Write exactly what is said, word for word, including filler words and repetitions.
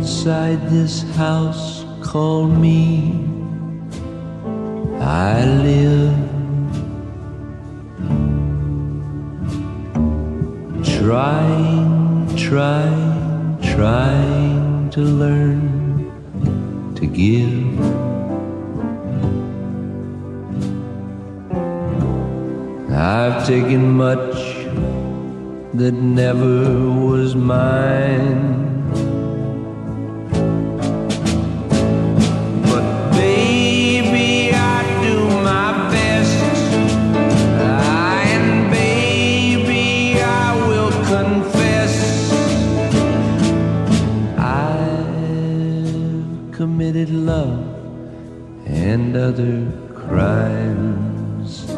inside this house called me. I live trying, trying, trying to learn to give. I've taken much that never was mine, but baby, I do my best, and baby, I will confess I've committed love and other crimes.